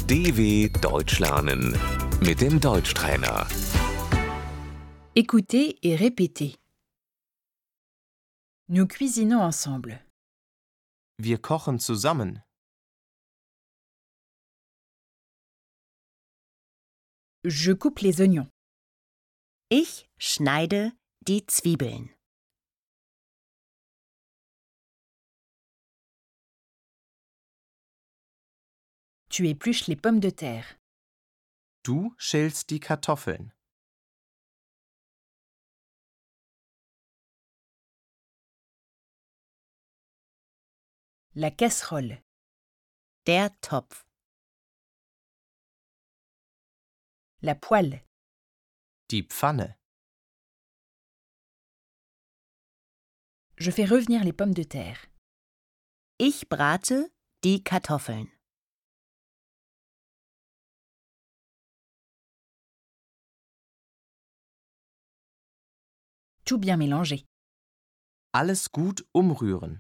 DW Deutsch lernen mit dem Deutschtrainer. Écoutez et répétez. Nous cuisinons ensemble. Wir kochen zusammen. Je coupe les oignons. Ich schneide die Zwiebeln. Tu épluches les pommes de terre. Du schälst die Kartoffeln. La casserole. Der Topf. La poêle. Die Pfanne. Je fais revenir les pommes de terre. Ich brate die Kartoffeln. Tout bien mélanger. Alles gut umrühren.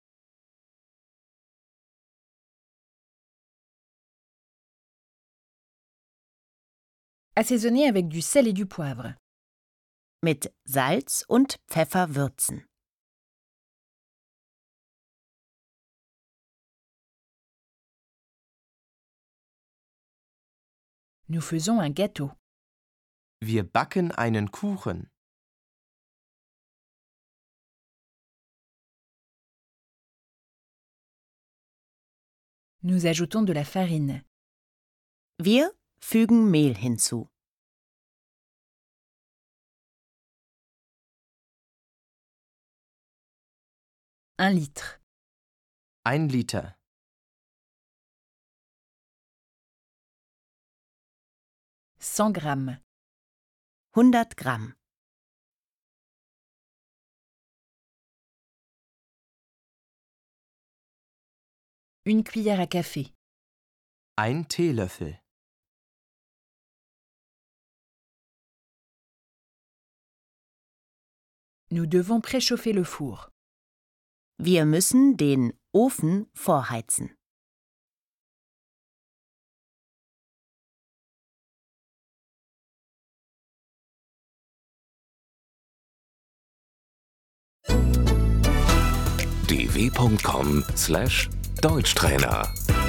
Assaisonner avec du sel et du poivre. Mit Salz und Pfeffer würzen. Nous faisons un gâteau. Wir backen einen Kuchen. Nous ajoutons de la farine. Wir fügen Mehl hinzu. Un litre. 1 Liter. 100 grammes. 100 Gramm. Une cuillère à café. 1 Teelöffel. Nous devons préchauffer le four. Wir müssen den Ofen vorheizen. dw.com/Deutschtrainer